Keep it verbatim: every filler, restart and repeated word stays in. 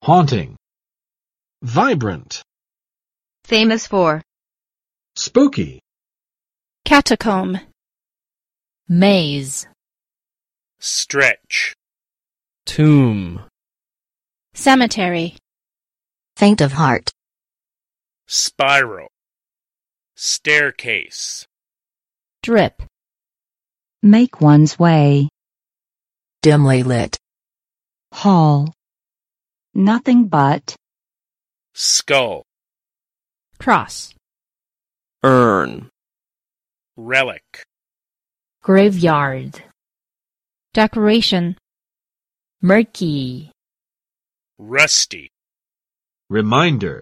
haunting, vibrant, famous for, spooky, catacomb, maze, stretch, tomb, cemetery, faint of heart, spiral, staircase, drip, make one's way, dimly lit, hall, nothing but, skull, cross, urn, relic, graveyard, decoration, murky, rusty, reminder.